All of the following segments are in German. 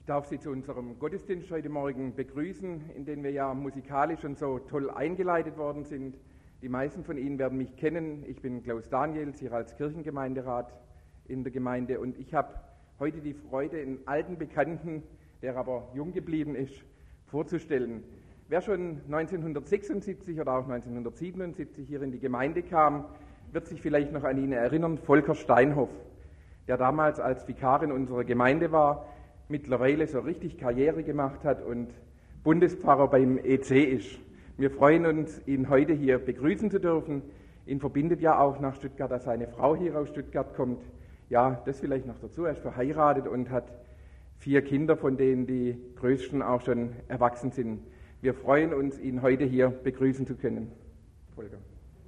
darf Sie zu unserem Gottesdienst heute Morgen begrüßen, in den wir ja musikalisch schon so toll eingeleitet worden sind. Die meisten von Ihnen werden mich kennen. Ich bin Klaus Daniels, hier als Kirchengemeinderat in der Gemeinde, und ich habe heute die Freude, einen alten Bekannten, der aber jung geblieben ist, vorzustellen. Wer schon 1976 oder auch 1977 hier in die Gemeinde kam, wird sich vielleicht noch an ihn erinnern, Volker Steinhoff, der damals als Vikar in unserer Gemeinde war, mittlerweile so richtig Karriere gemacht hat und Bundespfarrer beim EC ist. Wir freuen uns, ihn heute hier begrüßen zu dürfen. Ihn verbindet ja auch nach Stuttgart, dass seine Frau hier aus Stuttgart kommt. Ja, das vielleicht noch dazu. Er ist verheiratet und hat 4 Kinder, von denen die größten auch schon erwachsen sind. Wir freuen uns, ihn heute hier begrüßen zu können. Volker.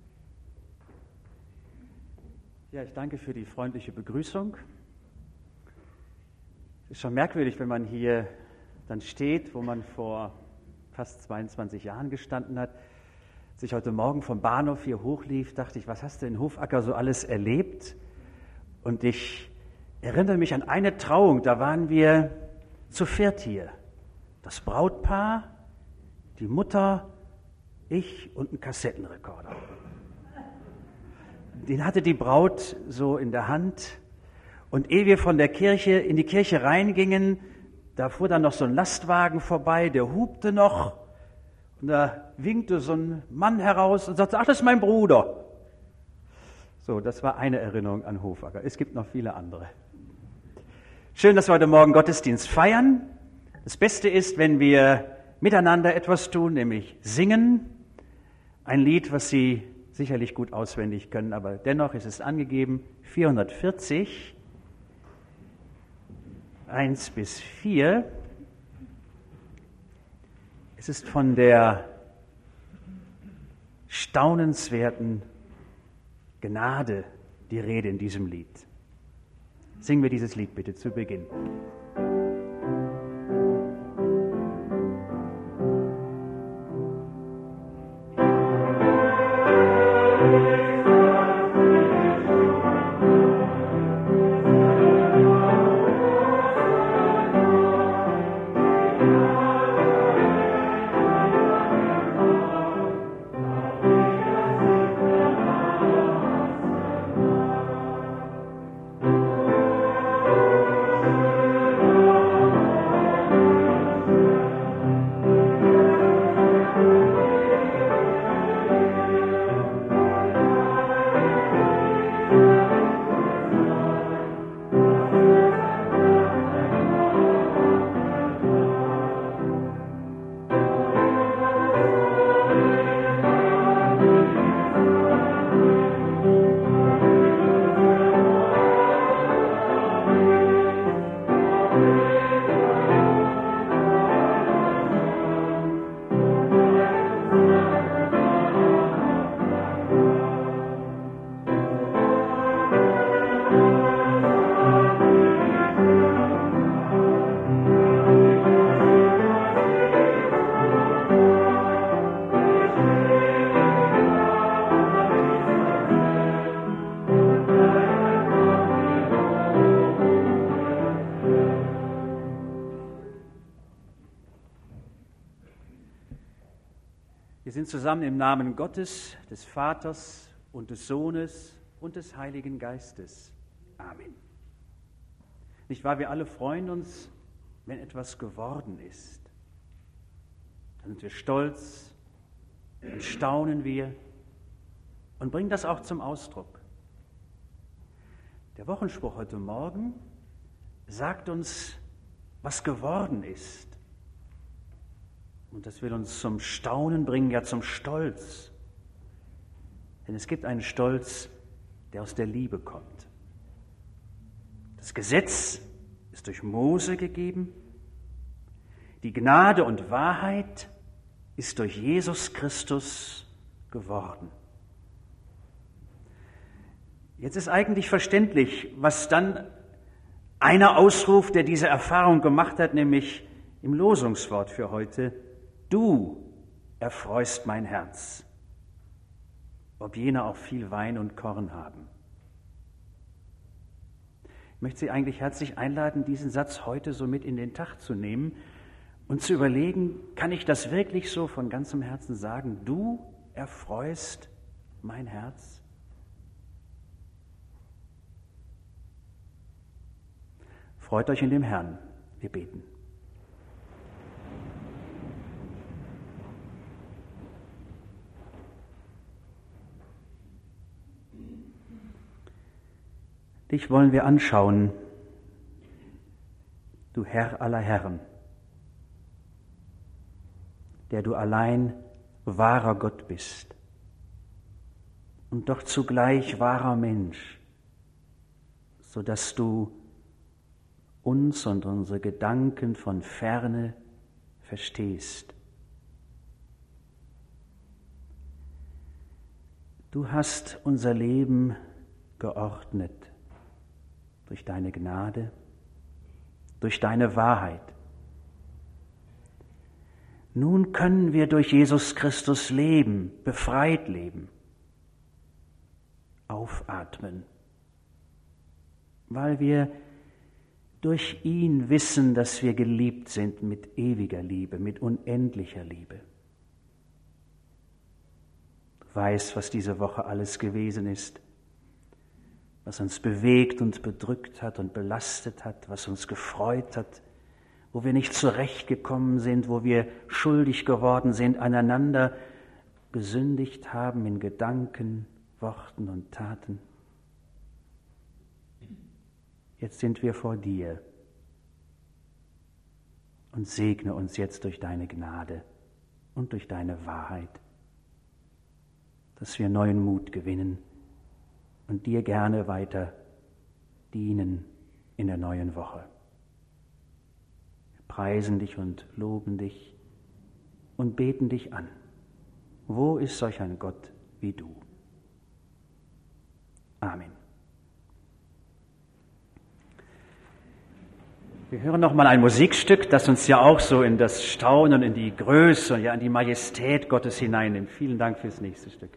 Ja, ich danke für die freundliche Begrüßung. Es ist schon merkwürdig, wenn man hier dann steht, wo man vor fast 22 Jahren gestanden hat. Als ich heute Morgen vom Bahnhof hier hochlief, dachte ich, was hast du in Hofacker so alles erlebt? Und ich erinnere mich an eine Trauung, da waren wir zu 4 hier. Das Brautpaar, die Mutter, ich und ein Kassettenrekorder. Den hatte die Braut so in der Hand. Und ehe wir von der Kirche in die Kirche reingingen, da fuhr dann noch so ein Lastwagen vorbei, der hupte noch. Und da winkte so ein Mann heraus und sagte, ach, das ist mein Bruder. So, das war eine Erinnerung an Hofacker. Es gibt noch viele andere. Schön, dass wir heute Morgen Gottesdienst feiern. Das Beste ist, wenn wir miteinander etwas tun, nämlich singen. Ein Lied, was Sie sicherlich gut auswendig können, aber dennoch ist es angegeben, 440, 1 bis 4. Es ist von der staunenswerten Gnade die Rede in diesem Lied. Singen wir dieses Lied bitte zu Beginn. Wir sind zusammen im Namen Gottes, des Vaters und des Sohnes und des Heiligen Geistes. Amen. Nicht wahr, wir alle freuen uns, wenn etwas geworden ist. Dann sind wir stolz, dann staunen wir und bringen das auch zum Ausdruck. Der Wochenspruch heute Morgen sagt uns, was geworden ist. Und das will uns zum Staunen bringen, ja zum Stolz. Denn es gibt einen Stolz, der aus der Liebe kommt. Das Gesetz ist durch Mose gegeben. Die Gnade und Wahrheit ist durch Jesus Christus geworden. Jetzt ist eigentlich verständlich, was dann einer ausruft, der diese Erfahrung gemacht hat, nämlich im Losungswort für heute: Du erfreust mein Herz, ob jene auch viel Wein und Korn haben. Ich möchte Sie eigentlich herzlich einladen, diesen Satz heute so mit in den Tag zu nehmen und zu überlegen, kann ich das wirklich so von ganzem Herzen sagen? Du erfreust mein Herz? Freut euch in dem Herrn. Wir beten. Dich wollen wir anschauen, du Herr aller Herren, der du allein wahrer Gott bist und doch zugleich wahrer Mensch, so dass du uns und unsere Gedanken von ferne verstehst. Du hast unser Leben geordnet durch deine Gnade, durch deine Wahrheit. Nun können wir durch Jesus Christus leben, befreit leben, aufatmen, weil wir durch ihn wissen, dass wir geliebt sind mit ewiger Liebe, mit unendlicher Liebe. Du weißt, was diese Woche alles gewesen ist, was uns bewegt und bedrückt hat und belastet hat, was uns gefreut hat, wo wir nicht zurechtgekommen sind, wo wir schuldig geworden sind, aneinander gesündigt haben in Gedanken, Worten und Taten. Jetzt sind wir vor dir und segne uns jetzt durch deine Gnade und durch deine Wahrheit, dass wir neuen Mut gewinnen und dir gerne weiter dienen in der neuen Woche. Wir preisen dich und loben dich und beten dich an. Wo ist solch ein Gott wie du? Amen. Wir hören noch mal ein Musikstück, das uns ja auch so in das Staunen, in die Größe und ja in die Majestät Gottes hineinnimmt. Vielen Dank fürs nächste Stück.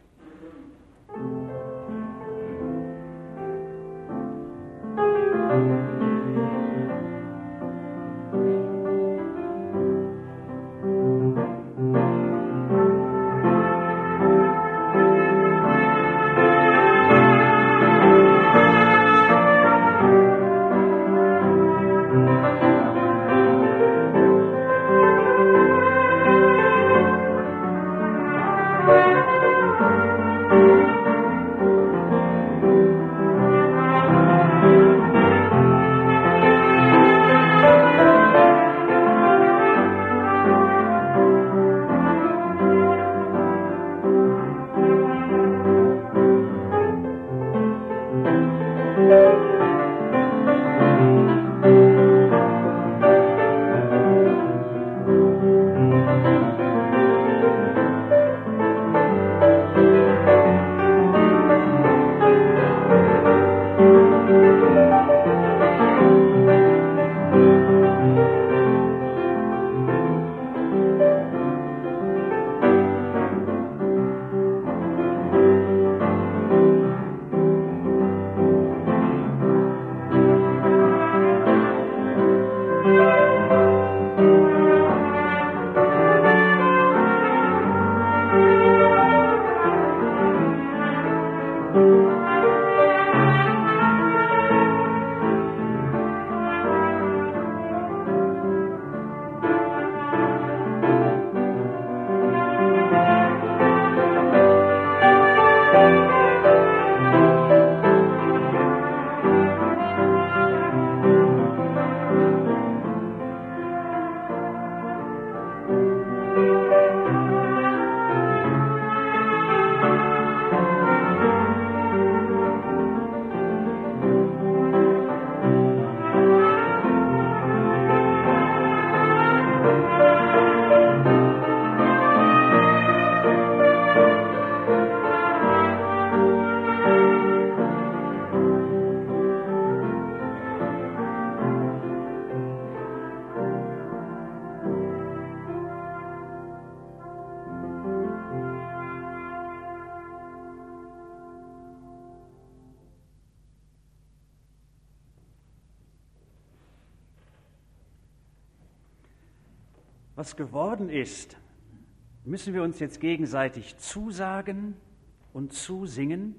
was geworden ist, müssen wir uns jetzt gegenseitig zusagen und zusingen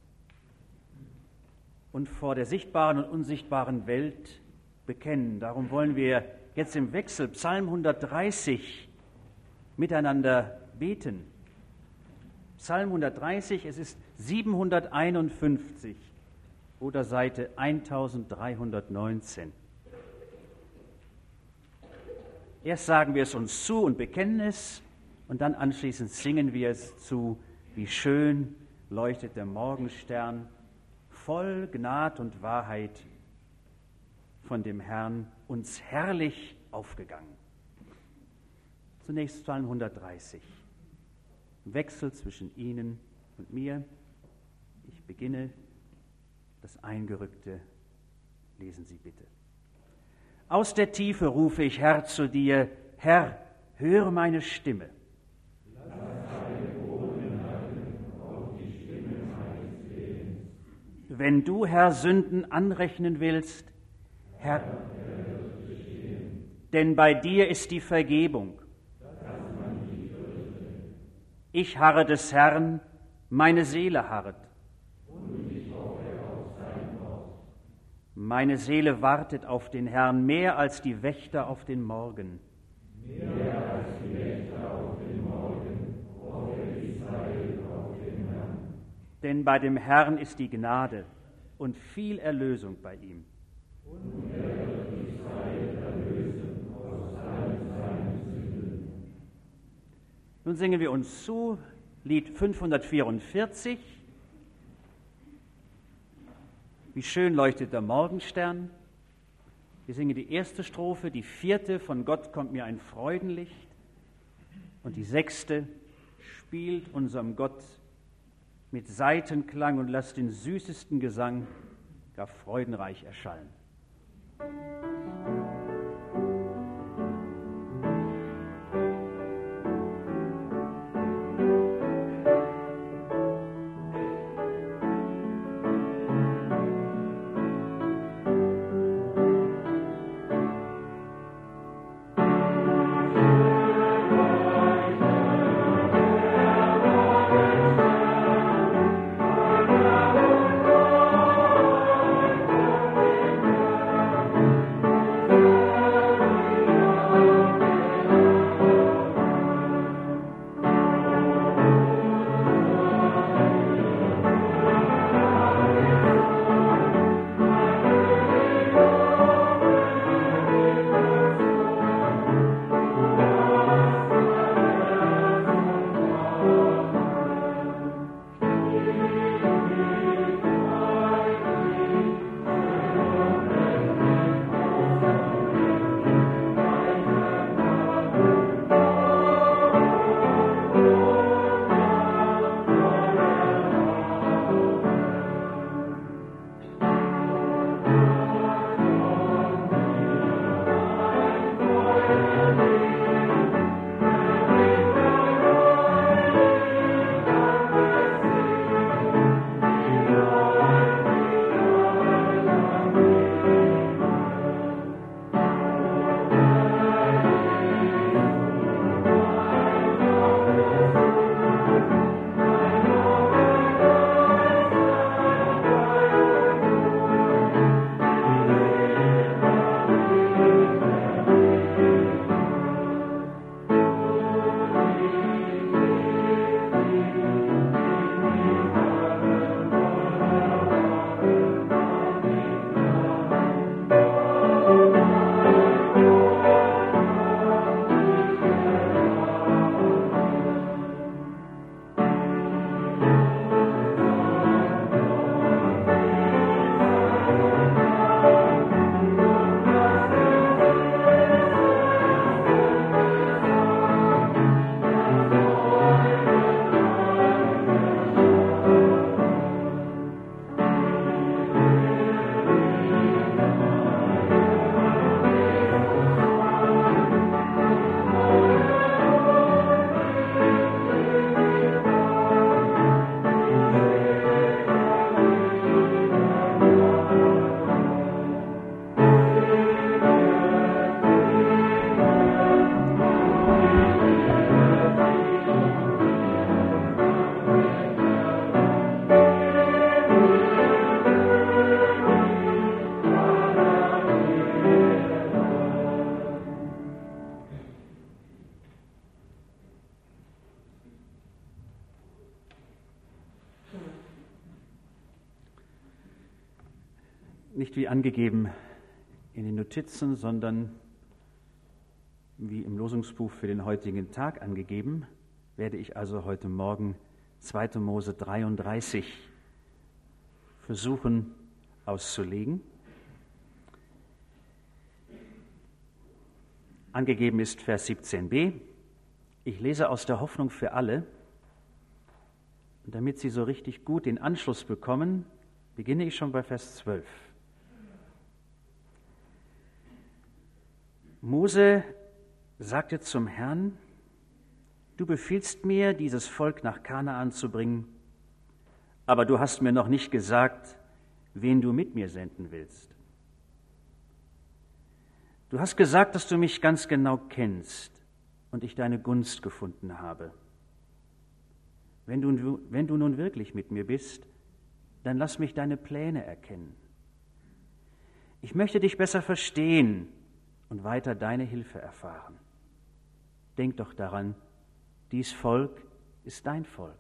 und vor der sichtbaren und unsichtbaren Welt bekennen. Darum wollen wir jetzt im Wechsel Psalm 130 miteinander beten. Psalm 130, es ist 751 oder Seite 1319. Erst sagen wir es uns zu und bekennen es und dann anschließend singen wir es zu, wie schön leuchtet der Morgenstern, voll Gnad und Wahrheit von dem Herrn uns herrlich aufgegangen. Zunächst Psalm 130. Wechsel zwischen Ihnen und mir. Ich beginne das Eingerückte. Lesen Sie bitte. Aus der Tiefe rufe ich, Herr, zu dir. Herr, höre meine Stimme. Lass deine Ohren halten auf die Stimme meines Flehens. Wenn du, Herr, Sünden anrechnen willst, Herr, denn bei dir ist die Vergebung. Ich harre des Herrn, meine Seele harret. Meine Seele wartet auf den Herrn mehr als die Wächter auf den Morgen. Mehr als die Wächter auf den Morgen, hoffe Israel auf den Herrn. Denn bei dem Herrn ist die Gnade und viel Erlösung bei ihm. Und er wird Israel erlösen aus allen seinen Sünden. Nun singen wir uns zu, Lied 544. Wie schön leuchtet der Morgenstern. Wir singen die erste Strophe, die vierte, von Gott kommt mir ein Freudenlicht. Und die sechste, spielt unserem Gott mit Saitenklang und lasst den süßesten Gesang gar freudenreich erschallen. Thank Nicht wie angegeben in den Notizen, sondern wie im Losungsbuch für den heutigen Tag angegeben, werde ich also heute Morgen 2. Mose 33 versuchen auszulegen. Angegeben ist Vers 17b. Ich lese aus der Hoffnung für alle. Und damit Sie so richtig gut den Anschluss bekommen, beginne ich schon bei Vers 12. Mose sagte zum Herrn: Du befiehlst mir, dieses Volk nach Kanaan zu bringen, aber du hast mir noch nicht gesagt, wen du mit mir senden willst. Du hast gesagt, dass du mich ganz genau kennst und ich deine Gunst gefunden habe. Wenn du nun wirklich mit mir bist, dann lass mich deine Pläne erkennen. Ich möchte dich besser verstehen und weiter deine Hilfe erfahren. Denk doch daran, dies Volk ist dein Volk.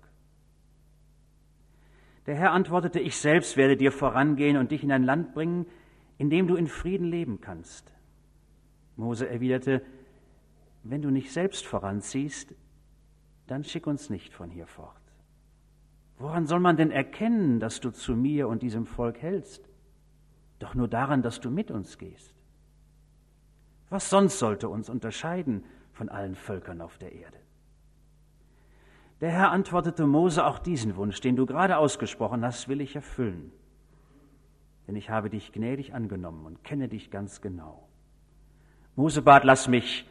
Der Herr antwortete: Ich selbst werde dir vorangehen und dich in ein Land bringen, in dem du in Frieden leben kannst. Mose erwiderte: Wenn du nicht selbst voranziehst, dann schick uns nicht von hier fort. Woran soll man denn erkennen, dass du zu mir und diesem Volk hältst? Doch nur daran, dass du mit uns gehst. Was sonst sollte uns unterscheiden von allen Völkern auf der Erde? Der Herr antwortete Mose: Auch diesen Wunsch, den du gerade ausgesprochen hast, will ich erfüllen. Denn ich habe dich gnädig angenommen und kenne dich ganz genau. Mose bat: Lass mich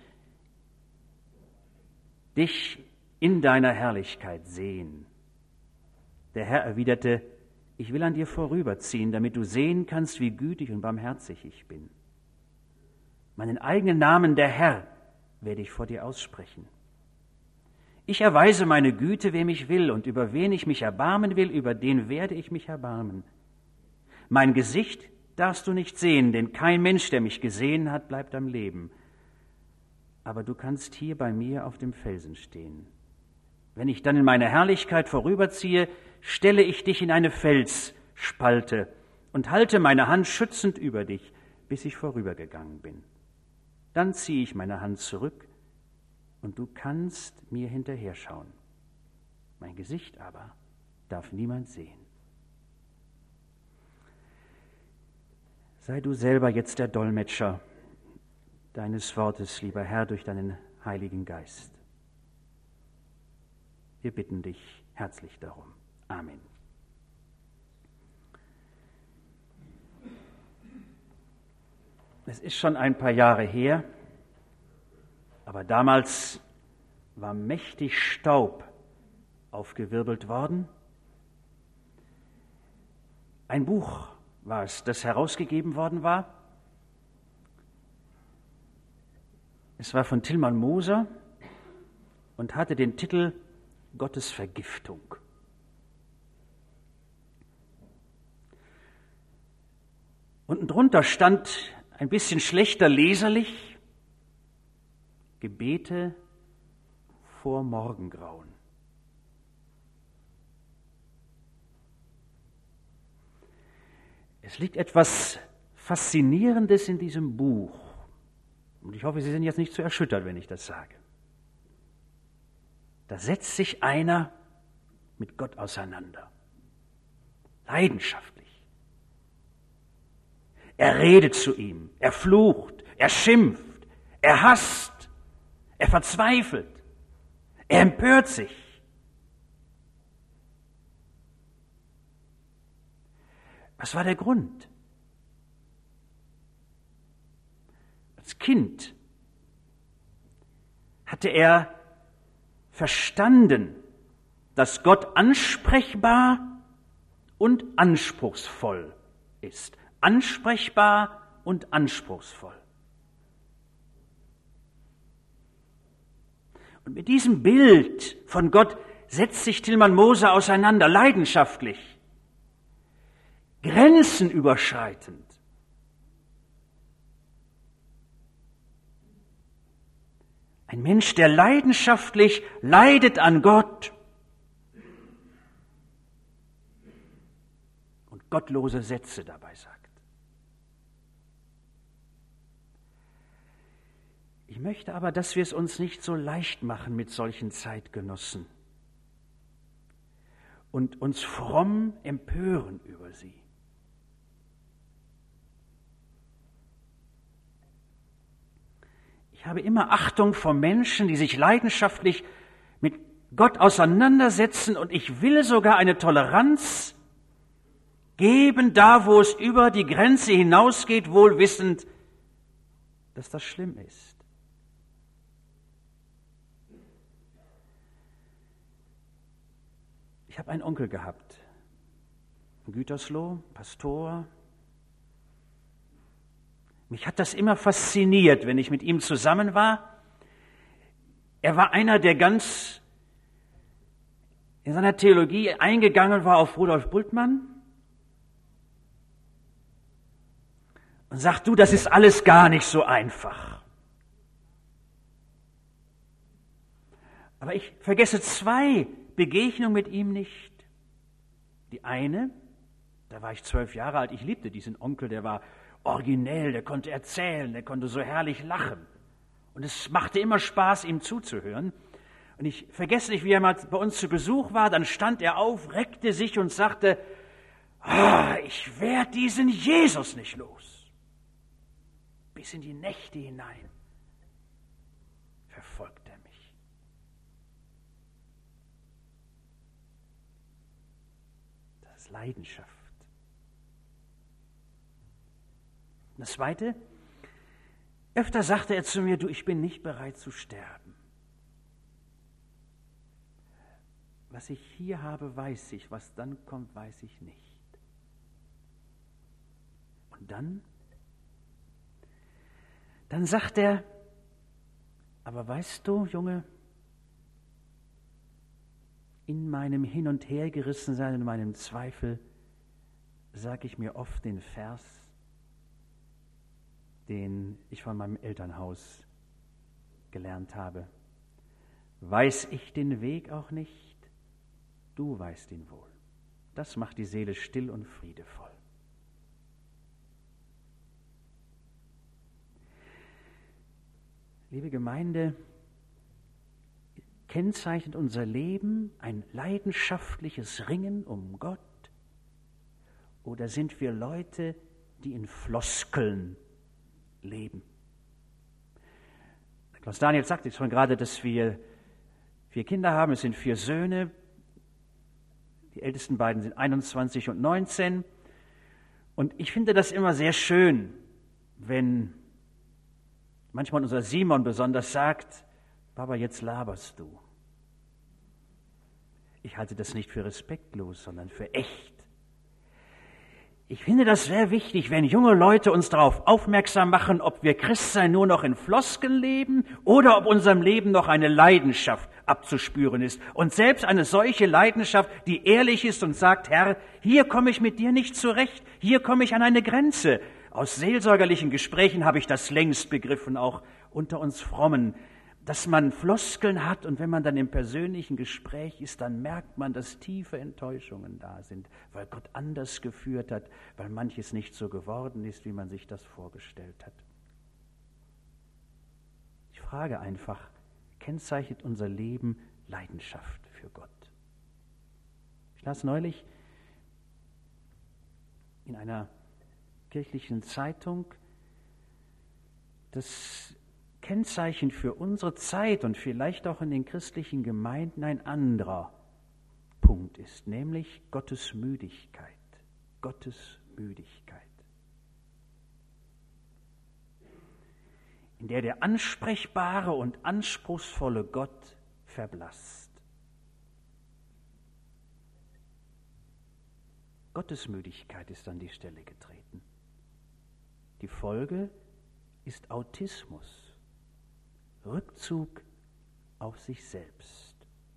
dich in deiner Herrlichkeit sehen. Der Herr erwiderte: Ich will an dir vorüberziehen, damit du sehen kannst, wie gütig und barmherzig ich bin. Meinen eigenen Namen, der Herr, werde ich vor dir aussprechen. Ich erweise meine Güte, wem ich will, und über wen ich mich erbarmen will, über den werde ich mich erbarmen. Mein Gesicht darfst du nicht sehen, denn kein Mensch, der mich gesehen hat, bleibt am Leben. Aber du kannst hier bei mir auf dem Felsen stehen. Wenn ich dann in meine Herrlichkeit vorüberziehe, stelle ich dich in eine Felsspalte und halte meine Hand schützend über dich, bis ich vorübergegangen bin. Dann ziehe ich meine Hand zurück und du kannst mir hinterher schauen. Mein Gesicht aber darf niemand sehen. Sei du selber jetzt der Dolmetscher deines Wortes, lieber Herr, durch deinen Heiligen Geist. Wir bitten dich herzlich darum. Amen. Es ist schon ein paar Jahre her, aber damals war mächtig Staub aufgewirbelt worden. Ein Buch war es, das herausgegeben worden war. Es war von Tilman Moser und hatte den Titel Gottes Vergiftung. Unten drunter stand ein bisschen schlechter leserlich: Gebete vor Morgengrauen. Es liegt etwas Faszinierendes in diesem Buch. Und ich hoffe, Sie sind jetzt nicht zu erschüttert, wenn ich das sage. Da setzt sich einer mit Gott auseinander. Leidenschaftlich. Er redet zu ihm, er flucht, er schimpft, er hasst, er verzweifelt, er empört sich. Was war der Grund? Als Kind hatte er verstanden, dass Gott ansprechbar und anspruchsvoll ist. Ansprechbar und anspruchsvoll. Und mit diesem Bild von Gott setzt sich Tilman Moser auseinander, leidenschaftlich, grenzenüberschreitend. Ein Mensch, der leidenschaftlich leidet an Gott und gottlose Sätze dabei sagt. Ich möchte aber, dass wir es uns nicht so leicht machen mit solchen Zeitgenossen und uns fromm empören über sie. Ich habe immer Achtung vor Menschen, die sich leidenschaftlich mit Gott auseinandersetzen, und ich will sogar eine Toleranz geben, da wo es über die Grenze hinausgeht, wohl wissend, dass das schlimm ist. Ich habe einen Onkel gehabt, in Gütersloh, Pastor. Mich hat das immer fasziniert, wenn ich mit ihm zusammen war. Er war einer, der ganz in seiner Theologie eingegangen war auf Rudolf Bultmann und sagt, du, das ist alles gar nicht so einfach. Aber ich vergesse 2 Begegnungen mit ihm nicht. Die eine, da war ich 12 Jahre alt, ich liebte diesen Onkel, der war originell, der konnte erzählen, der konnte so herrlich lachen. Und es machte immer Spaß, ihm zuzuhören. Und ich vergesse nicht, wie er mal bei uns zu Besuch war, dann stand er auf, reckte sich und sagte, ich werde diesen Jesus nicht los. Bis in die Nächte hinein verfolgt er mich. Das ist Leidenschaft. Und das Zweite, öfter sagte er zu mir, du, ich bin nicht bereit zu sterben. Was ich hier habe, weiß ich, was dann kommt, weiß ich nicht. Und dann sagt er, aber weißt du, Junge, in meinem Hin- und Hergerissensein, in meinem Zweifel, sage ich mir oft den Vers, den ich von meinem Elternhaus gelernt habe. Weiß ich den Weg auch nicht, du weißt ihn wohl. Das macht die Seele still und friedevoll. Liebe Gemeinde, kennzeichnet unser Leben ein leidenschaftliches Ringen um Gott? Oder sind wir Leute, die in Floskeln leben? Klaus Daniel sagte schon gerade, dass wir 4 Kinder haben. Es sind 4 Söhne. Die ältesten beiden sind 21 und 19. Und ich finde das immer sehr schön, wenn manchmal unser Simon besonders sagt, Papa, jetzt laberst du. Ich halte das nicht für respektlos, sondern für echt. Ich finde das sehr wichtig, wenn junge Leute uns darauf aufmerksam machen, ob wir Christsein nur noch in Floskeln leben oder ob unserem Leben noch eine Leidenschaft abzuspüren ist. Und selbst eine solche Leidenschaft, die ehrlich ist und sagt, Herr, hier komme ich mit dir nicht zurecht, hier komme ich an eine Grenze. Aus seelsorgerlichen Gesprächen habe ich das längst begriffen, auch unter uns Frommen, dass man Floskeln hat und wenn man dann im persönlichen Gespräch ist, dann merkt man, dass tiefe Enttäuschungen da sind, weil Gott anders geführt hat, weil manches nicht so geworden ist, wie man sich das vorgestellt hat. Ich frage einfach, kennzeichnet unser Leben Leidenschaft für Gott? Ich las neulich in einer kirchlichen Zeitung, dass Kennzeichen für unsere Zeit und vielleicht auch in den christlichen Gemeinden ein anderer Punkt ist, nämlich Gottes Müdigkeit. Gottes Müdigkeit. In der ansprechbare und anspruchsvolle Gott verblasst. Gottes Müdigkeit ist an die Stelle getreten. Die Folge ist Autismus. Rückzug auf sich selbst.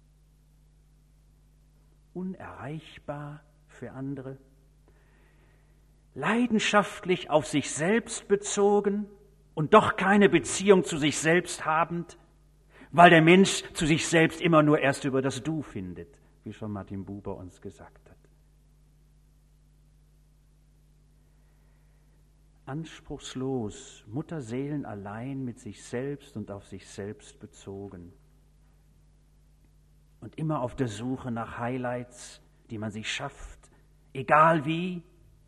Unerreichbar für andere. Leidenschaftlich auf sich selbst bezogen und doch keine Beziehung zu sich selbst habend, weil der Mensch zu sich selbst immer nur erst über das Du findet, wie schon Martin Buber uns gesagt hat. anspruchslos, Mutterseelen allein mit sich selbst und auf sich selbst bezogen. Und immer auf der Suche nach Highlights, die man sich schafft, egal wie.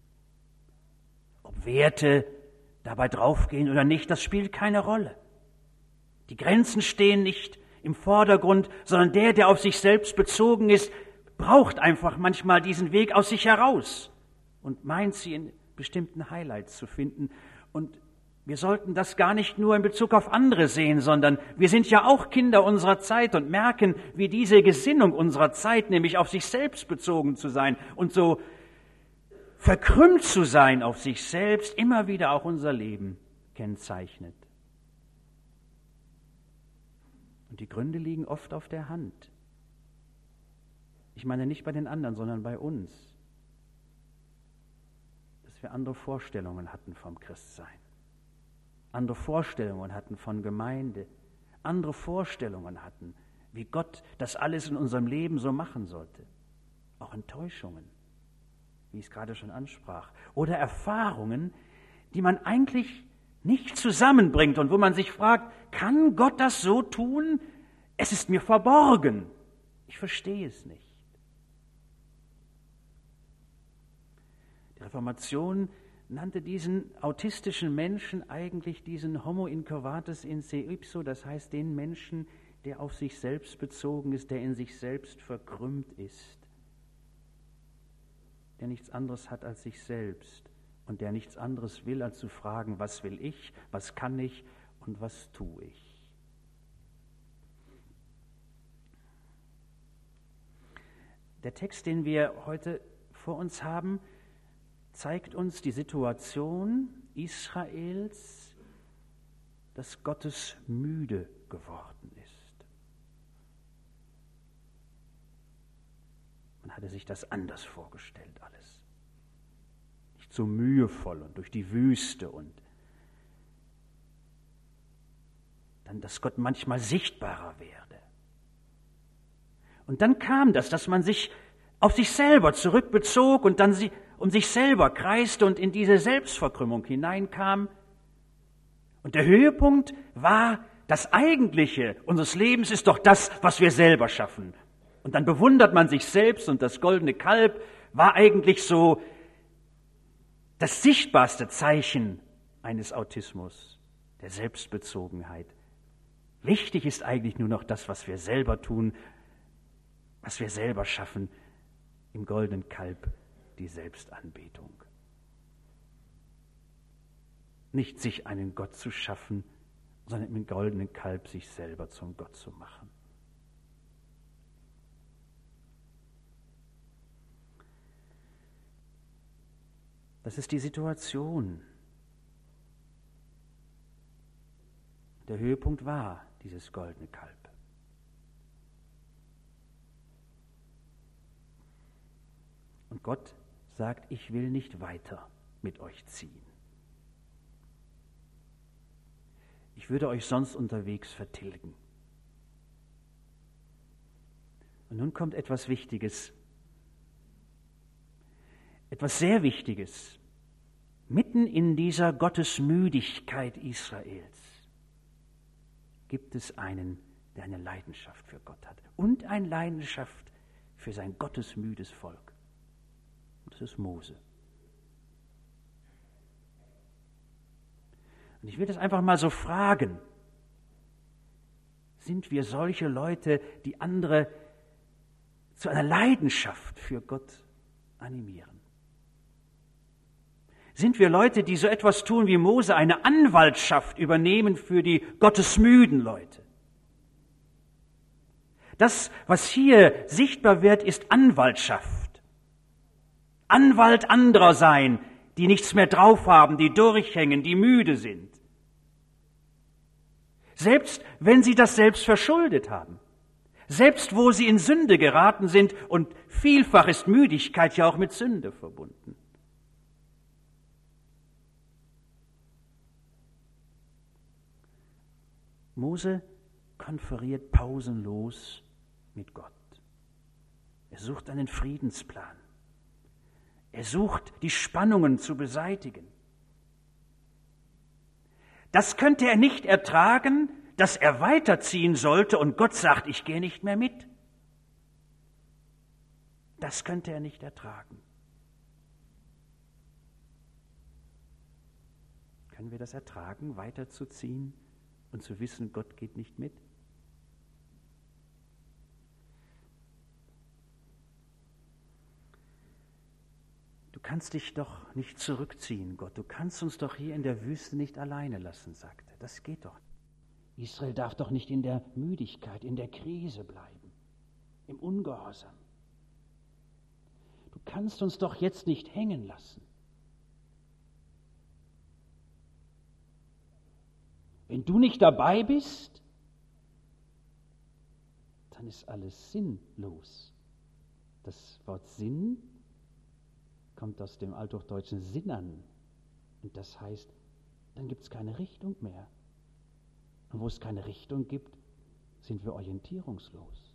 Ob Werte dabei draufgehen oder nicht, das spielt keine Rolle. Die Grenzen stehen nicht im Vordergrund, sondern der auf sich selbst bezogen ist, braucht einfach manchmal diesen Weg aus sich heraus und meint, sie in bestimmten Highlights zu finden. Und wir sollten das gar nicht nur in Bezug auf andere sehen, sondern wir sind ja auch Kinder unserer Zeit und merken, wie diese Gesinnung unserer Zeit, nämlich auf sich selbst bezogen zu sein und so verkrümmt zu sein auf sich selbst, immer wieder auch unser Leben kennzeichnet. Und die Gründe liegen oft auf der Hand. Ich meine nicht bei den anderen, sondern bei uns. Dass wir andere Vorstellungen hatten vom Christsein, andere Vorstellungen hatten von Gemeinde, andere Vorstellungen hatten, wie Gott das alles in unserem Leben so machen sollte. Auch Enttäuschungen, wie ich es gerade schon ansprach, oder Erfahrungen, die man eigentlich nicht zusammenbringt und wo man sich fragt, kann Gott das so tun? Es ist mir verborgen. Ich verstehe es nicht. Die Reformation nannte diesen autistischen Menschen eigentlich diesen Homo incurvatus in se ipso, das heißt den Menschen, der auf sich selbst bezogen ist, der in sich selbst verkrümmt ist, der nichts anderes hat als sich selbst und der nichts anderes will, als zu fragen, was will ich, was kann ich und was tue ich. Der Text, den wir heute vor uns haben, zeigt uns die Situation Israels, dass Gottes müde geworden ist. Man hatte sich das anders vorgestellt alles. Nicht so mühevoll und durch die Wüste und dann, dass Gott manchmal sichtbarer werde. Und dann kam das, dass man sich auf sich selber zurückbezog und dann um sich selber kreiste und in diese Selbstverkrümmung hineinkam. Und der Höhepunkt war, das Eigentliche unseres Lebens ist doch das, was wir selber schaffen. Und dann bewundert man sich selbst und das goldene Kalb war eigentlich so das sichtbarste Zeichen eines Autismus, der Selbstbezogenheit. Wichtig ist eigentlich nur noch das, was wir selber tun, was wir selber schaffen, im goldenen Kalb die Selbstanbetung. Nicht sich einen Gott zu schaffen, sondern im goldenen Kalb sich selber zum Gott zu machen. Das ist die Situation. Der Höhepunkt war dieses goldene Kalb. Und Gott sagt, ich will nicht weiter mit euch ziehen. Ich würde euch sonst unterwegs vertilgen. Und nun kommt etwas Wichtiges, etwas sehr Wichtiges. Mitten in dieser Gottesmüdigkeit Israels gibt es einen, der eine Leidenschaft für Gott hat und eine Leidenschaft für sein gottesmüdes Volk. Und das ist Mose. Und ich will das einfach mal so fragen. Sind wir solche Leute, die andere zu einer Leidenschaft für Gott animieren? Sind wir Leute, die so etwas tun wie Mose, eine Anwaltschaft übernehmen für die gottesmüden Leute? Das, was hier sichtbar wird, ist Anwaltschaft. Anwalt anderer sein, die nichts mehr drauf haben, die durchhängen, die müde sind. Selbst wenn sie das selbst verschuldet haben. Selbst wo sie in Sünde geraten sind, und vielfach ist Müdigkeit ja auch mit Sünde verbunden. Mose konferiert pausenlos mit Gott. Er sucht einen Friedensplan. Er sucht, die Spannungen zu beseitigen. Das könnte er nicht ertragen, dass er weiterziehen sollte und Gott sagt, ich gehe nicht mehr mit. Das könnte er nicht ertragen. Können wir das ertragen, weiterzuziehen und zu wissen, Gott geht nicht mit? Du kannst dich doch nicht zurückziehen, Gott. Du kannst uns doch hier in der Wüste nicht alleine lassen, sagt er. Das geht doch. Israel darf doch nicht in der Müdigkeit, in der Krise bleiben, im Ungehorsam. Du kannst uns doch jetzt nicht hängen lassen. Wenn du nicht dabei bist, dann ist alles sinnlos. Das Wort Sinn kommt aus dem althochdeutschen Sinnern. Und das heißt, dann gibt es keine Richtung mehr. Und wo es keine Richtung gibt, sind wir orientierungslos.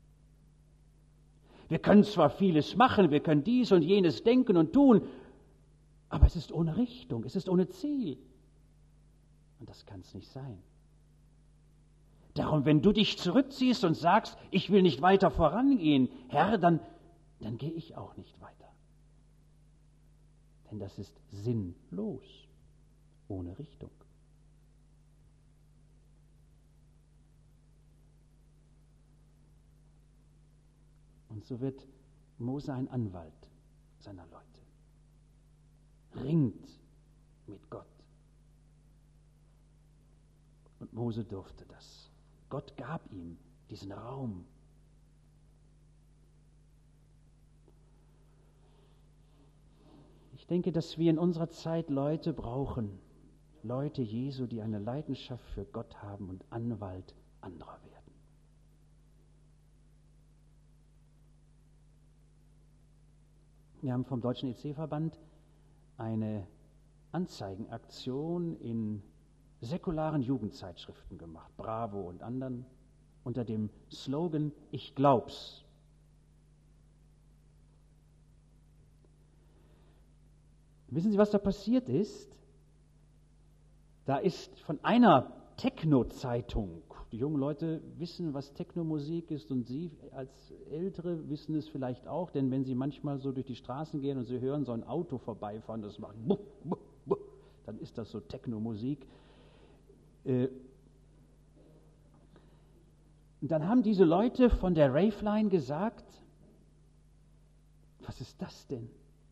Wir können zwar vieles machen, wir können dies und jenes denken und tun, aber es ist ohne Richtung, es ist ohne Ziel. Und das kann es nicht sein. Darum, wenn du dich zurückziehst und sagst, ich will nicht weiter vorangehen, Herr, dann gehe ich auch nicht weiter. Denn das ist sinnlos, ohne Richtung. Und so wird Mose ein Anwalt seiner Leute, ringt mit Gott. Und Mose durfte das. Gott gab ihm diesen Raum. Ich denke, dass wir in unserer Zeit Leute brauchen, Leute Jesu, die eine Leidenschaft für Gott haben und Anwalt anderer werden. Wir haben vom Deutschen EC-Verband eine Anzeigenaktion in säkularen Jugendzeitschriften gemacht, Bravo und anderen, unter dem Slogan Ich glaub's. Wissen Sie, was da passiert ist? Da ist von einer Techno-Zeitung, die jungen Leute wissen, was Techno-Musik ist, und Sie als Ältere wissen es vielleicht auch, denn wenn Sie manchmal so durch die Straßen gehen und Sie hören so ein Auto vorbeifahren, das macht buh, buh, buh, dann ist das so Techno-Musik. Und dann haben diese Leute von der Raveline gesagt, was ist das denn?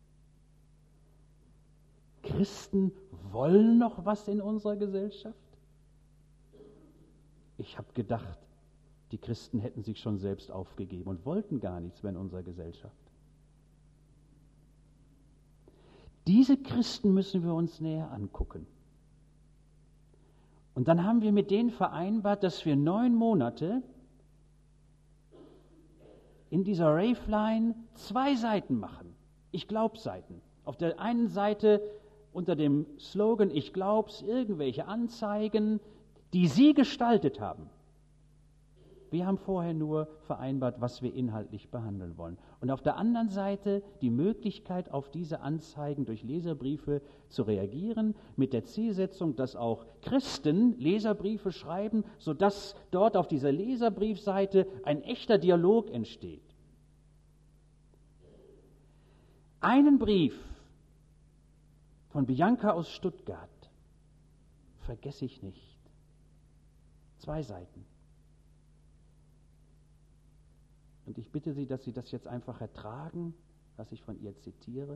Christen wollen noch was in unserer Gesellschaft? Ich habe gedacht, die Christen hätten sich schon selbst aufgegeben und wollten gar nichts mehr in unserer Gesellschaft. Diese Christen müssen wir uns näher angucken. Und dann haben wir mit denen vereinbart, dass wir 9 Monate in dieser Raveline 2 Seiten machen. Ich glaub's Seiten. Auf der einen Seite unter dem Slogan Ich glaub's irgendwelche Anzeigen, die Sie gestaltet haben. Wir haben vorher nur vereinbart, was wir inhaltlich behandeln wollen. Und auf der anderen Seite die Möglichkeit, auf diese Anzeigen durch Leserbriefe zu reagieren, mit der Zielsetzung, dass auch Christen Leserbriefe schreiben, sodass dort auf dieser Leserbriefseite ein echter Dialog entsteht. Einen Brief von Bianca aus Stuttgart vergesse ich nicht. 2 Seiten. Und ich bitte Sie, dass Sie das jetzt einfach ertragen, was ich von ihr zitiere.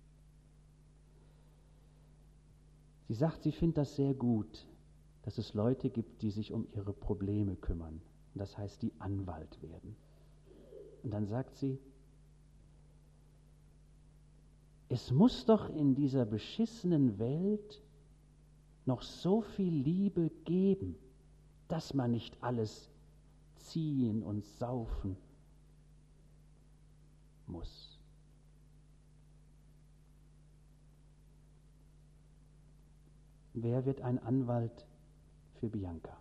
Sie sagt, sie findet das sehr gut, dass es Leute gibt, die sich um ihre Probleme kümmern. Und das heißt, die Anwalt werden. Und dann sagt sie, es muss doch in dieser beschissenen Welt noch so viel Liebe geben, dass man nicht alles ziehen und saufen muss. Wer wird ein Anwalt für Bianca?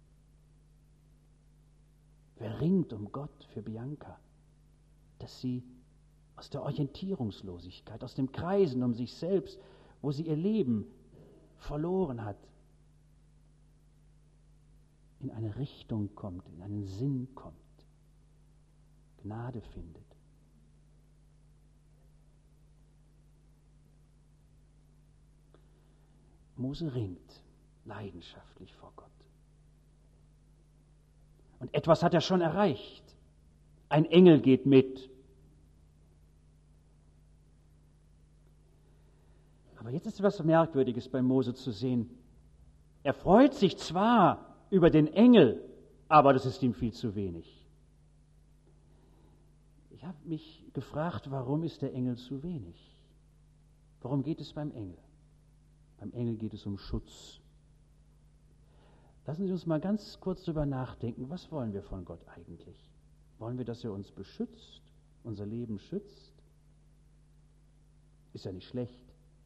Wer ringt um Gott für Bianca, dass sie aus der Orientierungslosigkeit, aus dem Kreisen um sich selbst, wo sie ihr Leben verloren hat, in eine Richtung kommt, in einen Sinn kommt, Gnade findet. Mose ringt leidenschaftlich vor Gott. Und etwas hat er schon erreicht. Ein Engel geht mit. Aber jetzt ist etwas Merkwürdiges bei Mose zu sehen. Er freut sich zwar über den Engel, aber das ist ihm viel zu wenig. Ich habe mich gefragt, warum ist der Engel zu wenig? Warum geht es beim Engel? Beim Engel geht es um Schutz. Lassen Sie uns mal ganz kurz darüber nachdenken, was wollen wir von Gott eigentlich? Wollen wir, dass er uns beschützt, unser Leben schützt? Ist ja nicht schlecht.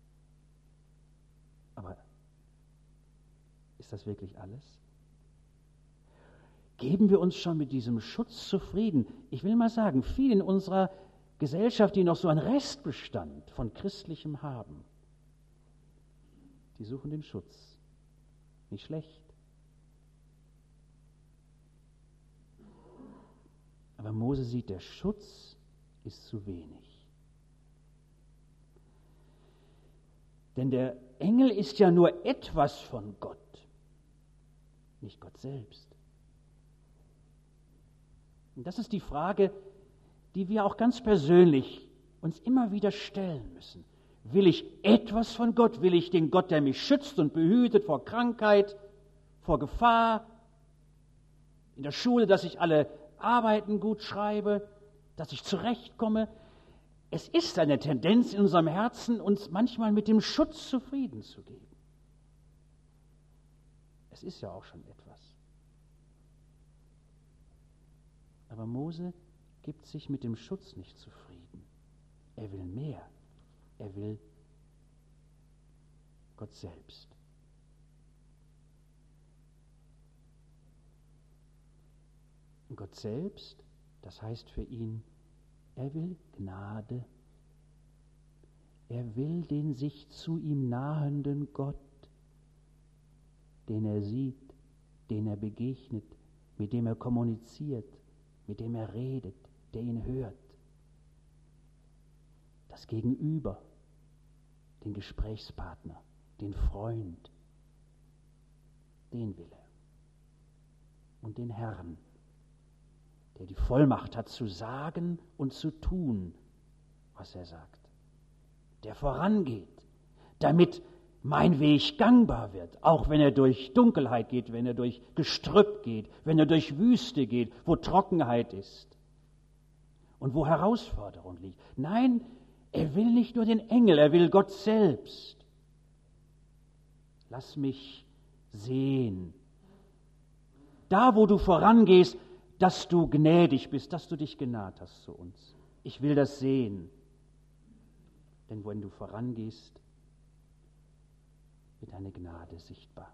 Aber ist das wirklich alles? Geben wir uns schon mit diesem Schutz zufrieden? Ich will mal sagen, viele in unserer Gesellschaft, die noch so einen Restbestand von Christlichem haben, die suchen den Schutz. Nicht schlecht. Aber Mose sieht, der Schutz ist zu wenig. Denn der Engel ist ja nur etwas von Gott, nicht Gott selbst. Und das ist die Frage, die wir auch ganz persönlich uns immer wieder stellen müssen. Will ich etwas von Gott? Will ich den Gott, der mich schützt und behütet vor Krankheit, vor Gefahr? In der Schule, dass ich alle Arbeiten gut schreibe, dass ich zurechtkomme. Es ist eine Tendenz in unserem Herzen, uns manchmal mit dem Schutz zufrieden zu geben. Es ist ja auch schon etwas. Aber Mose gibt sich mit dem Schutz nicht zufrieden. Er will mehr. Er will Gott selbst. Und Gott selbst, das heißt für ihn, er will Gnade. Er will den sich zu ihm nahenden Gott, den er sieht, den er begegnet, mit dem er kommuniziert, mit dem er redet, der ihn hört. Das Gegenüber, den Gesprächspartner, den Freund, den will er. Und den Herrn, der die Vollmacht hat zu sagen und zu tun, was er sagt. Der vorangeht, damit mein Weg gangbar wird, auch wenn er durch Dunkelheit geht, wenn er durch Gestrüpp geht, wenn er durch Wüste geht, wo Trockenheit ist und wo Herausforderung liegt. Nein, er will nicht nur den Engel, er will Gott selbst. Lass mich sehen, da wo du vorangehst, dass du gnädig bist, dass du dich genaht hast zu uns. Ich will das sehen. Denn wenn du vorangehst, wird deine Gnade sichtbar.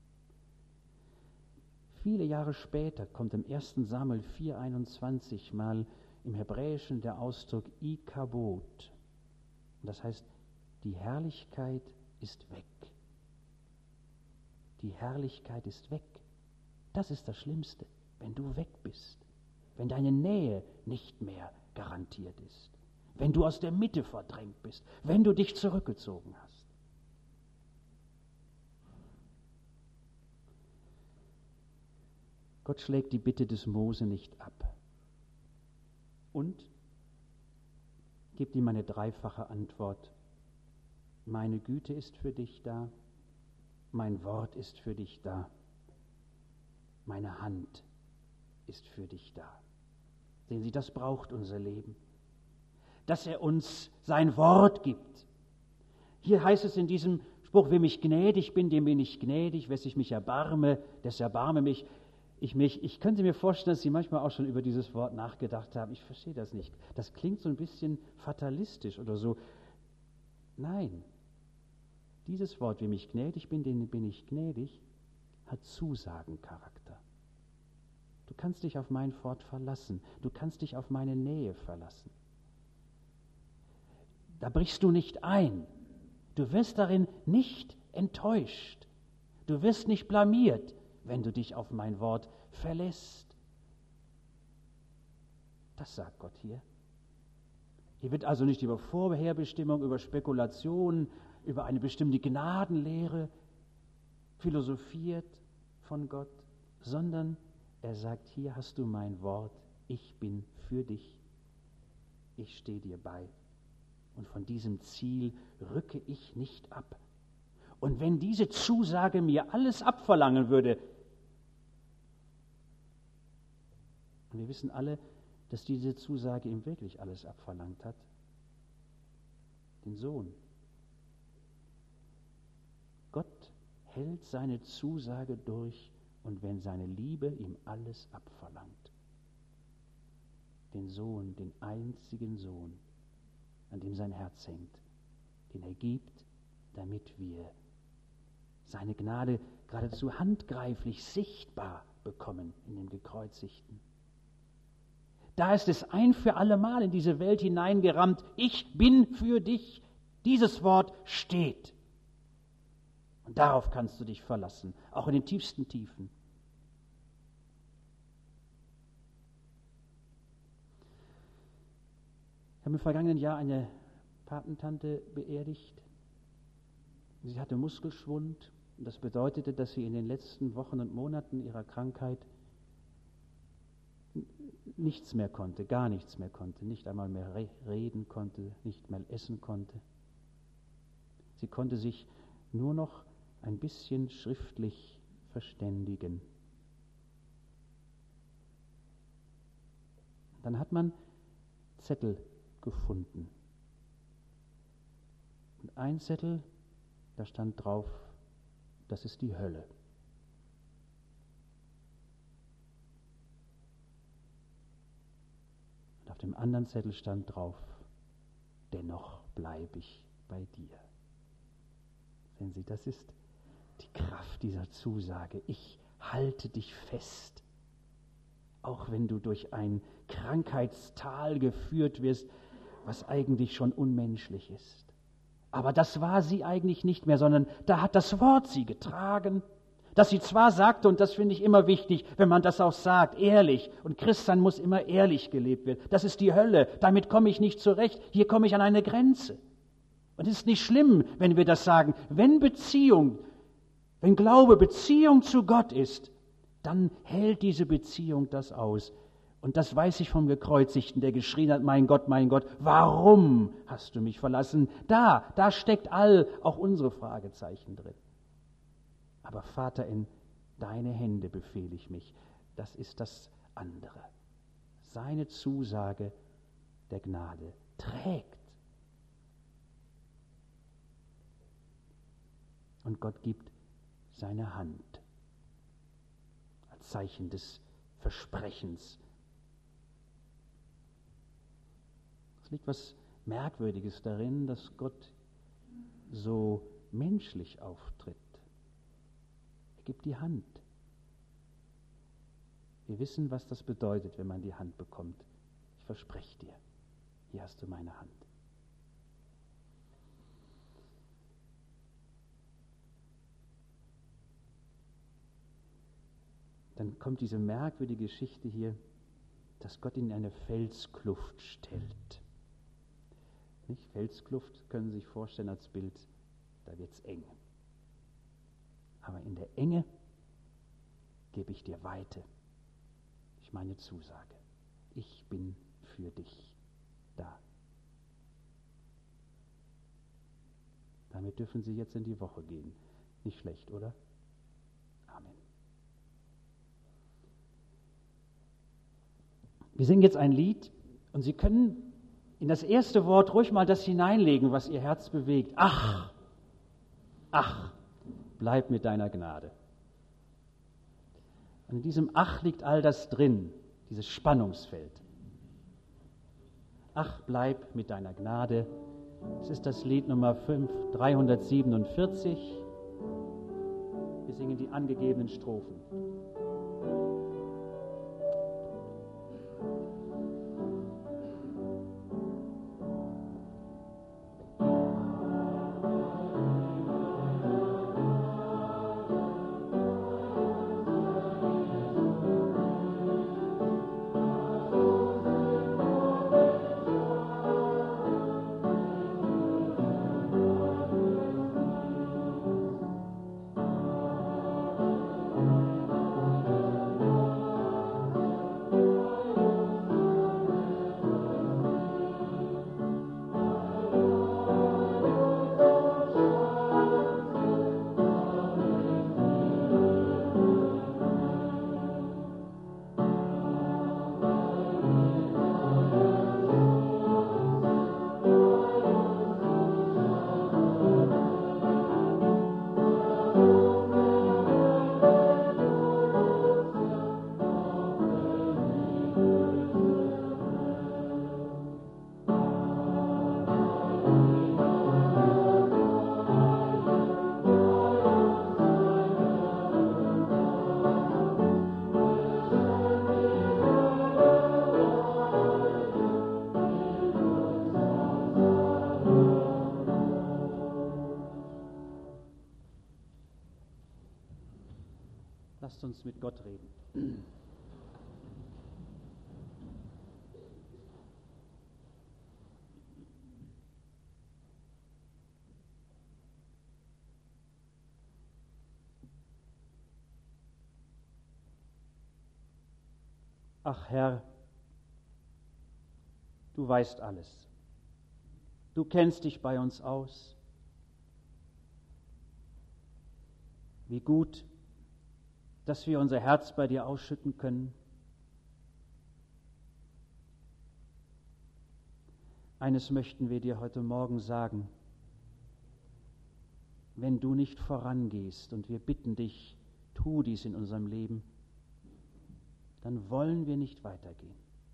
Viele Jahre später kommt im 1. Samuel 4,21 mal im Hebräischen der Ausdruck Ikabod. Und das heißt, die Herrlichkeit ist weg. Die Herrlichkeit ist weg. Das ist das Schlimmste, wenn du weg bist, wenn deine Nähe nicht mehr garantiert ist, wenn du aus der Mitte verdrängt bist, wenn du dich zurückgezogen hast. Gott schlägt die Bitte des Mose nicht ab und gibt ihm eine dreifache Antwort. Meine Güte ist für dich da, mein Wort ist für dich da, meine Hand ist für dich da. Sehen Sie, das braucht unser Leben. Dass er uns sein Wort gibt. Hier heißt es in diesem Spruch, wer mich gnädig bin, dem bin ich gnädig, wer sich mich erbarme, des erbarme mich. Ich könnte mir vorstellen, dass Sie manchmal auch schon über dieses Wort nachgedacht haben. Ich verstehe das nicht. Das klingt so ein bisschen fatalistisch oder so. Nein, dieses Wort, wer mich gnädig bin, dem bin ich gnädig, hat Zusagencharakter. Du kannst dich auf mein Wort verlassen. Du kannst dich auf meine Nähe verlassen. Da brichst du nicht ein. Du wirst darin nicht enttäuscht. Du wirst nicht blamiert, wenn du dich auf mein Wort verlässt. Das sagt Gott hier. Hier wird also nicht über Vorherbestimmung, über Spekulation, über eine bestimmte Gnadenlehre philosophiert von Gott, sondern er sagt, hier hast du mein Wort, ich bin für dich, ich stehe dir bei. Und von diesem Ziel rücke ich nicht ab. Und wenn diese Zusage mir alles abverlangen würde, und wir wissen alle, dass diese Zusage ihm wirklich alles abverlangt hat, den Sohn. Gott hält seine Zusage durch, und wenn seine Liebe ihm alles abverlangt, den Sohn, den einzigen Sohn, an dem sein Herz hängt, den er gibt, damit wir seine Gnade geradezu handgreiflich sichtbar bekommen in dem Gekreuzigten. Da ist es ein für alle Mal in diese Welt hineingerammt, ich bin für dich. Dieses Wort steht. Und darauf kannst du dich verlassen, auch in den tiefsten Tiefen. Ich habe im vergangenen Jahr eine Patentante beerdigt. Sie hatte Muskelschwund. Und das bedeutete, dass sie in den letzten Wochen und Monaten ihrer Krankheit nichts mehr konnte, gar nichts mehr konnte, nicht einmal mehr reden konnte, nicht mehr essen konnte. Sie konnte sich nur noch ein bisschen schriftlich verständigen. Dann hat man Zettel gefunden. Und ein Zettel, da stand drauf, das ist die Hölle. Und auf dem anderen Zettel stand drauf, dennoch bleibe ich bei dir. Sehen Sie, das ist die Kraft dieser Zusage. Ich halte dich fest, auch wenn du durch ein Krankheitstal geführt wirst, was eigentlich schon unmenschlich ist. Aber das war sie eigentlich nicht mehr, sondern da hat das Wort sie getragen, dass sie zwar sagte, und das finde ich immer wichtig, wenn man das auch sagt, ehrlich, und Christsein muss immer ehrlich gelebt werden. Das ist die Hölle, damit komme ich nicht zurecht, hier komme ich an eine Grenze. Und es ist nicht schlimm, wenn wir das sagen. Wenn Glaube Beziehung zu Gott ist, dann hält diese Beziehung das aus. Und das weiß ich vom Gekreuzigten, der geschrien hat, mein Gott, warum hast du mich verlassen? Da steckt auch unsere Fragezeichen drin. Aber Vater, in deine Hände befehle ich mich. Das ist das andere. Seine Zusage der Gnade trägt. Und Gott gibt seine Hand als Zeichen des Versprechens. Es liegt was Merkwürdiges darin, dass Gott so menschlich auftritt. Er gibt die Hand. Wir wissen, was das bedeutet, wenn man die Hand bekommt. Ich verspreche dir, hier hast du meine Hand. Dann kommt diese merkwürdige Geschichte hier, dass Gott ihn in eine Felskluft stellt. Nicht? Felskluft können Sie sich vorstellen als Bild, da wird es eng. Aber in der Enge gebe ich dir Weite. Ich meine Zusage. Ich bin für dich da. Damit dürfen Sie jetzt in die Woche gehen. Nicht schlecht, oder? Amen. Wir singen jetzt ein Lied und Sie können in das erste Wort ruhig mal das hineinlegen, was Ihr Herz bewegt. Ach, bleib mit deiner Gnade. Und in diesem Ach liegt all das drin, dieses Spannungsfeld. Ach, bleib mit deiner Gnade. Das ist das Lied Nummer 347. Wir singen die angegebenen Strophen. Lasst uns mit Gott reden. Ach Herr, du weißt alles. Du kennst dich bei uns aus. Wie gut, dass wir unser Herz bei dir ausschütten können. Eines möchten wir dir heute Morgen sagen. Wenn du nicht vorangehst, und wir bitten dich, tu dies in unserem Leben, dann wollen wir nicht weitergehen.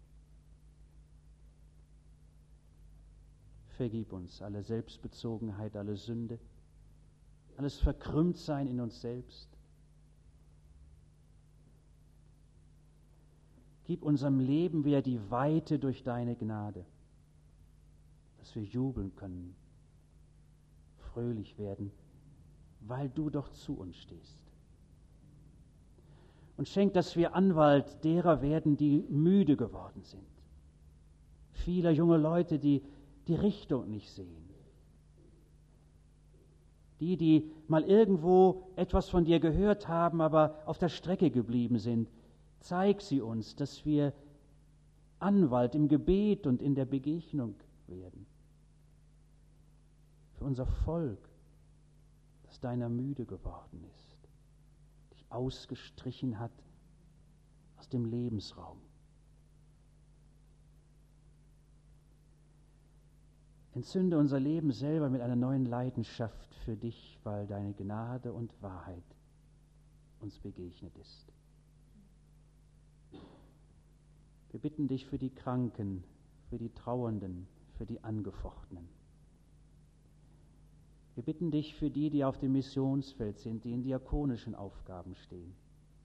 Vergib uns alle Selbstbezogenheit, alle Sünde, alles Verkrümmtsein in uns selbst. Gib unserem Leben wieder die Weite durch deine Gnade, dass wir jubeln können, fröhlich werden, weil du doch zu uns stehst. Und schenk, dass wir Anwalt derer werden, die müde geworden sind. Vieler junge Leute, die die Richtung nicht sehen. Die mal irgendwo etwas von dir gehört haben, aber auf der Strecke geblieben sind. Zeig sie uns, dass wir Anwalt im Gebet und in der Begegnung werden. Für unser Volk, das deiner müde geworden ist, dich ausgestrichen hat aus dem Lebensraum. Entzünde unser Leben selber mit einer neuen Leidenschaft für dich, weil deine Gnade und Wahrheit uns begegnet ist. Wir bitten dich für die Kranken, für die Trauernden, für die Angefochtenen. Wir bitten dich für die auf dem Missionsfeld sind, die in diakonischen Aufgaben stehen.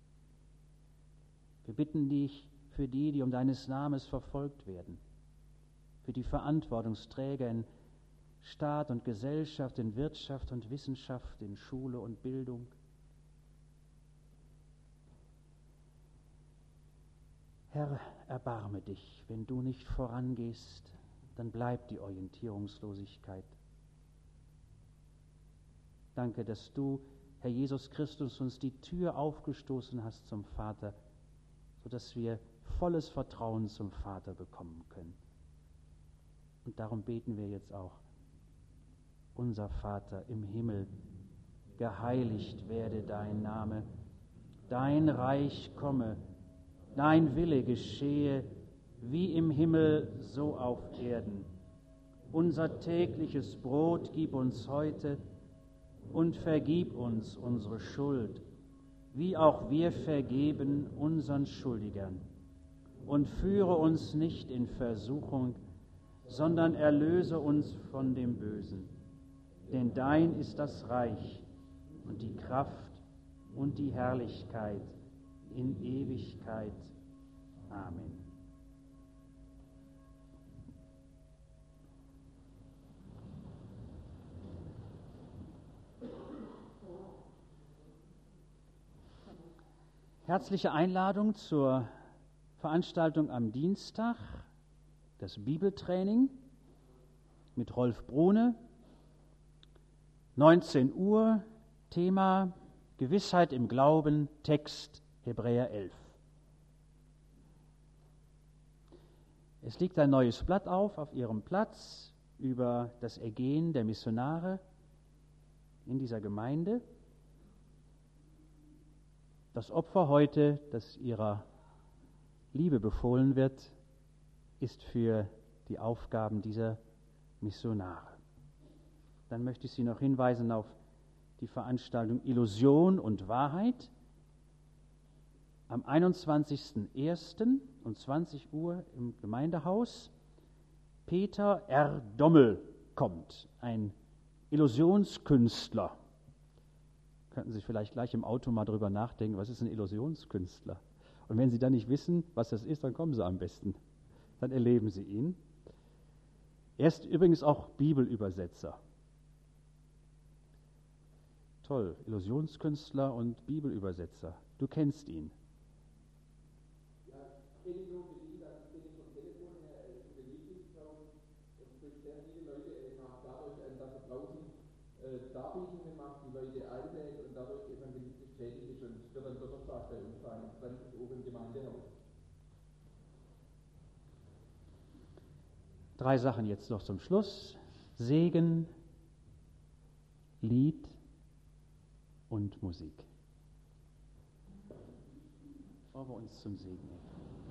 Wir bitten dich für die um deines Namens verfolgt werden, für die Verantwortungsträger in Staat und Gesellschaft, in Wirtschaft und Wissenschaft, in Schule und Bildung. Herr, erbarme dich, wenn du nicht vorangehst, dann bleibt die Orientierungslosigkeit. Danke, dass du, Herr Jesus Christus, uns die Tür aufgestoßen hast zum Vater, sodass wir volles Vertrauen zum Vater bekommen können. Und darum beten wir jetzt auch. Unser Vater im Himmel, geheiligt werde dein Name, dein Reich komme, dein Wille geschehe, wie im Himmel, so auf Erden. Unser tägliches Brot gib uns heute und vergib uns unsere Schuld, wie auch wir vergeben unseren Schuldigern. Und führe uns nicht in Versuchung, sondern erlöse uns von dem Bösen. Denn dein ist das Reich und die Kraft und die Herrlichkeit in Ewigkeit. Amen. Herzliche Einladung zur Veranstaltung am Dienstag, das Bibeltraining mit Rolf Brune, 19 Uhr, Thema Gewissheit im Glauben, Text Hebräer 11. Es liegt ein neues Blatt auf Ihrem Platz über das Ergehen der Missionare in dieser Gemeinde. Das Opfer heute, das Ihrer Liebe befohlen wird, ist für die Aufgaben dieser Missionare. Dann möchte ich Sie noch hinweisen auf die Veranstaltung Illusion und Wahrheit am 21.01. um 20 Uhr im Gemeindehaus. Peter R. Dommel kommt, ein Illusionskünstler. Könnten Sie vielleicht gleich im Auto mal drüber nachdenken, was ist ein Illusionskünstler? Und wenn Sie dann nicht wissen, was das ist, dann kommen Sie am besten. Dann erleben Sie ihn. Er ist übrigens auch Bibelübersetzer. Toll, Illusionskünstler und Bibelübersetzer. Du kennst ihn. Ja, kenne ich nur bedingt, also ich kenne vom Telefon her, er ist ein Lieblingsfrau und spricht sehr viele Leute nach dadurch, dass er draußen Darbietungen macht, die Leute einlädt und dadurch evangelistisch tätig ist und wird am Donnerstag bei uns sein, um 20 Uhr im Gemeindehaus. 3 Sachen jetzt noch zum Schluss. Segen, Lied und Musik. Wollen wir uns zum Segen nehmen.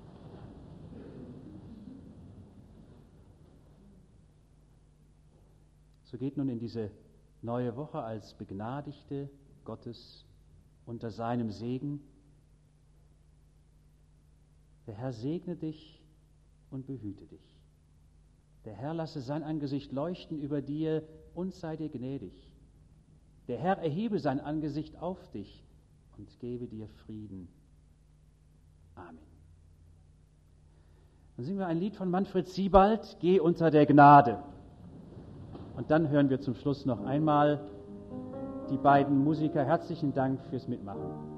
So geht nun in diese neue Woche als Begnadigte Gottes unter seinem Segen. Der Herr segne dich und behüte dich. Der Herr lasse sein Angesicht leuchten über dir und sei dir gnädig. Der Herr erhebe sein Angesicht auf dich und gebe dir Frieden. Amen. Dann singen wir ein Lied von Manfred Siebald, Geh unter der Gnade. Und dann hören wir zum Schluss noch einmal die beiden Musiker. Herzlichen Dank fürs Mitmachen.